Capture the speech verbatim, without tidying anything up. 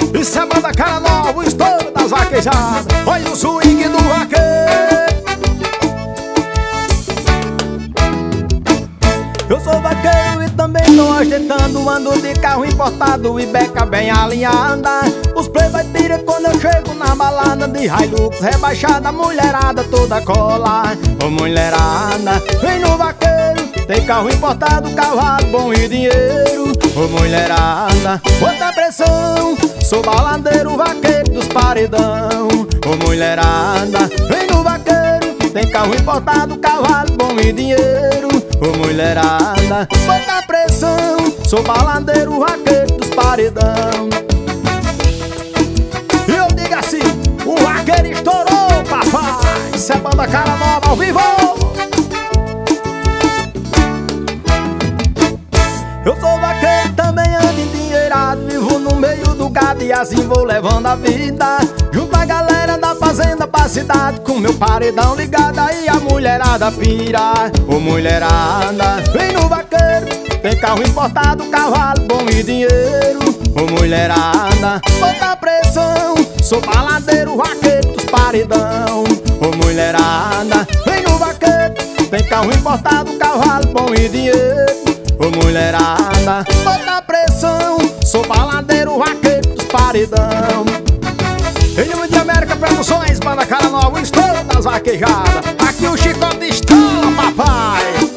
Isso é banda cara nova, o estouro das vaquejadas. Olha o swing do vaqueiro. Eu sou vaqueiro e também tô ostentando. Ando de carro importado e beca bem alinhada. Os play vai pira quando eu chego na balada. De Hilux rebaixada, mulherada toda cola. Ô mulherada, vem no vaqueiro. Tem carro importado, cavalo bom e dinheiro. Ô mulherada, bota pressão. Sou baladeiro, vaqueiro dos paredão. Ô mulherada, vem no vaqueiro. Tem carro importado, cavalo bom e dinheiro. Ô mulherada, bota pressão. Sou baladeiro, vaqueiro dos paredão. E eu digo assim, o vaqueiro estourou, papai. Isso é banda cara nova ao vivo. Eu sou vaqueiro, também ando endinheirado. Vivo no meio do gado e assim vou levando a vida. Junto a galera da fazenda pra cidade, com meu paredão ligado, aí a mulherada pira. Ô mulherada, vem no vaqueiro. Tem carro importado, cavalo bom e dinheiro. Ô mulherada, bota pressão. Sou baladeiro, vaqueiro dos paredão. Ô mulherada, vem no vaqueiro. Tem carro importado, cavalo bom e dinheiro. Ô mulherada, bota pressão. Sou baladeiro, vaqueiro dos paredão. Em nome de América Produções, banda cara nova, o estouro das vaquejadas. Aqui o chicote estoura, papai.